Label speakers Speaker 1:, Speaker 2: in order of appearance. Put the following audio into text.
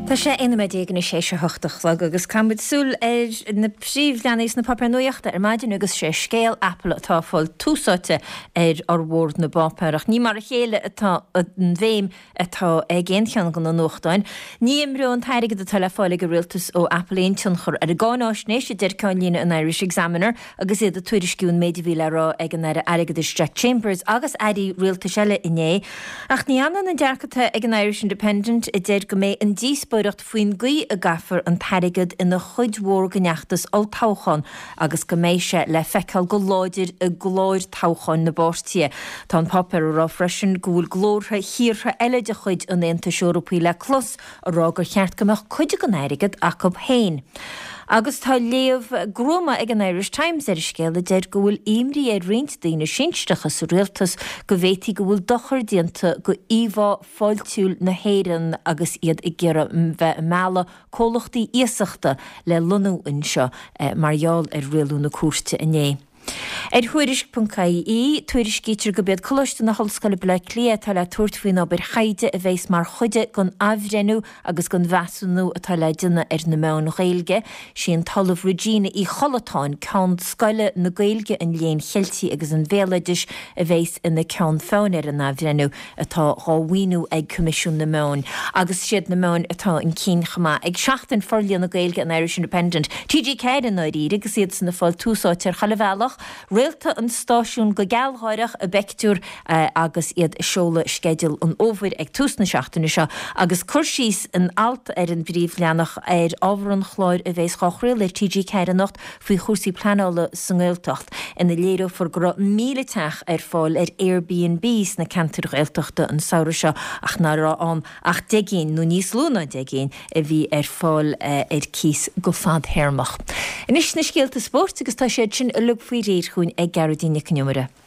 Speaker 1: Tá sé inime dégan sé se hochtach agus cambud súl na príomhleanís na papar nuoachta maidin agus sé scéal Apple atá fáil túsáte ar bhórd na bápeach. Ní mar a chéile atá an bhéim atá géanchean gan na nuachtáin. Ní imrún teirigad a telefáile go rialtas ó Apple éontion chur ar a gánáisné sé deir cáin lína an Irish Examiner agus iad a tuairisciún méidirhíle rá ag an airigad is Jack Chambers agus airí rialta seile inné. Ach ní anna an dearcata ag an Irish Independent i deir go mé an díosbóireacht faoin gaí a gafar an teirigad ina chuid mhór gneachtas ó táchan agus go méise le feiceáil go láidir a glóir táchan na báirtí. Tá an papar a rá freisin gúil glórtha híortha eile de chuid an Aontas Eorpaí le clos a rá gur cheart gomeach chuide go airigad ach go héin. Agus tá léamh groma ag an Irish Times ar scéile deir go bhfuil imrí ar riint daoine sinsteachas sa rialtas go bhhétí go bhfuil dochar dianta go íomhá fáiltiúil na héireann agus iad i gceara bheith meala cólachtaí íosaachta le lunú inseo margheall ar rialú na cuairte inné. Thuairisc.caí tuairiscítear go bead cloiste na hallscoile le clia tá le tuairtfuoin obair chaide a bheits mar chuide gon abhrenú agus gon bheasúnú atá le duine ar na meán ghaeilge. Sí an talamh Regina í cholatáin ceann scoile na gaeilge an léon cheiltí agus an bhéalaidir a bheits ina ceann fáin ar an abhrenú atá ráhaoinú ag comisiún na meán. Agus siad na meán atá an cín chama ag seachtain forlíon na gaeilge an Irish Independent. TG Cairn na rí agus iad san na fáil túsáid ar chalamhealach. Réalta an stáisiún go gealltháireach a beictúr agus iad seola skedul an ómhair ag túsna seachtainna seo agus chuirsís an alt ar an bríomhleanach ar ábhar an chláir a bheits chachréil ar TG Cairnacht faoi chósaí pleanála san Gaeltacht ina léireadh for go míleteach ar fáil ar Airbnbs na cantar Gaeltachta an saoire seo ach ná rá an ach degén nó níos lúna degén a bhí ar fáil ar cís go fad théarmach. Inis na scéalta sport agus tá sé sin a lug faoi réir chuin ag Gardaíne Cnúmara.